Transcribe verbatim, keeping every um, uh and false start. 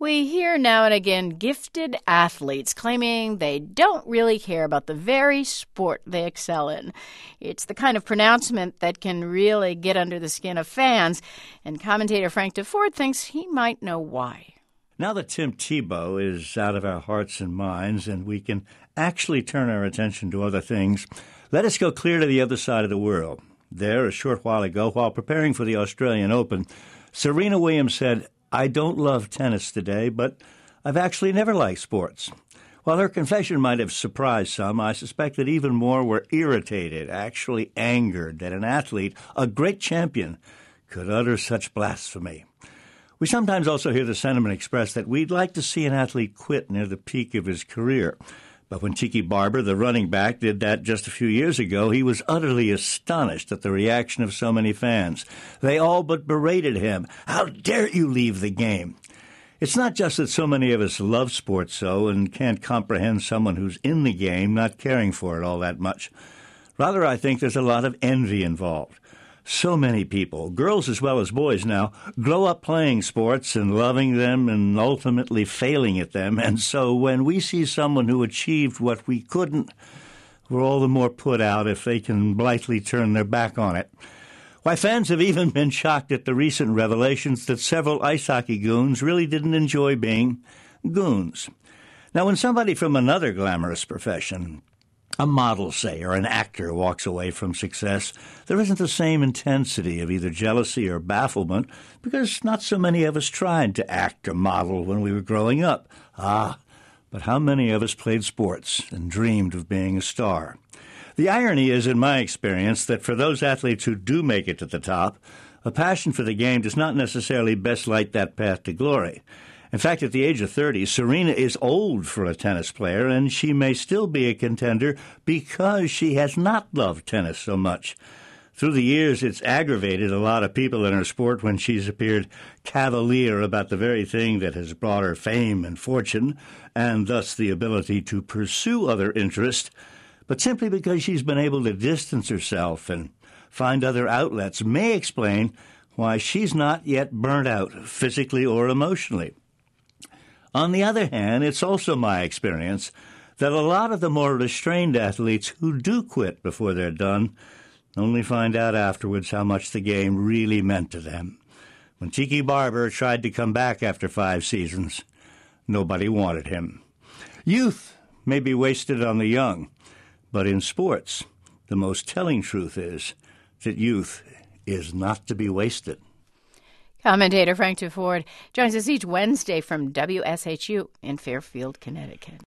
We hear now and again gifted athletes claiming they don't really care about the very sport they excel in. It's the kind of pronouncement that can really get under the skin of fans, and commentator Frank Deford thinks he might know why. Now that Tim Tebow is out of our hearts and minds and we can actually turn our attention to other things, let us go clear to the other side of the world. There, a short while ago, while preparing for the Australian Open, Serena Williams said, "I don't love tennis today, but I've actually never liked sports." While her confession might have surprised some, I suspect that even more were irritated, actually angered, that an athlete, a great champion, could utter such blasphemy. We sometimes also hear the sentiment expressed that we'd like to see an athlete quit near the peak of his career. But when Tiki Barber, the running back, did that just a few years ago, he was utterly astonished at the reaction of so many fans. They all but berated him. "How dare you leave the game?" It's not just that so many of us love sports so and can't comprehend someone who's in the game not caring for it all that much. Rather, I think there's a lot of envy involved. So many people, girls as well as boys now, grow up playing sports and loving them and ultimately failing at them. And so when we see someone who achieved what we couldn't, we're all the more put out if they can blithely turn their back on it. Why, fans have even been shocked at the recent revelations that several ice hockey goons really didn't enjoy being goons. Now, when somebody from another glamorous profession, a model, say, or an actor walks away from success, there isn't the same intensity of either jealousy or bafflement because not so many of us tried to act or model when we were growing up. Ah, but how many of us played sports and dreamed of being a star? The irony is, in my experience, that for those athletes who do make it to the top, a passion for the game does not necessarily best light that path to glory. In fact, at the age of thirty, Serena is old for a tennis player, and she may still be a contender because she has not loved tennis so much. Through the years, it's aggravated a lot of people in her sport when she's appeared cavalier about the very thing that has brought her fame and fortune, and thus the ability to pursue other interests. But simply because she's been able to distance herself and find other outlets may explain why she's not yet burnt out, physically or emotionally. On the other hand, it's also my experience that a lot of the more restrained athletes who do quit before they're done only find out afterwards how much the game really meant to them. When Tiki Barber tried to come back after five seasons, nobody wanted him. Youth may be wasted on the young, but in sports, the most telling truth is that youth is not to be wasted. Commentator Frank Deford joins us each Wednesday from W S H U in Fairfield, Connecticut.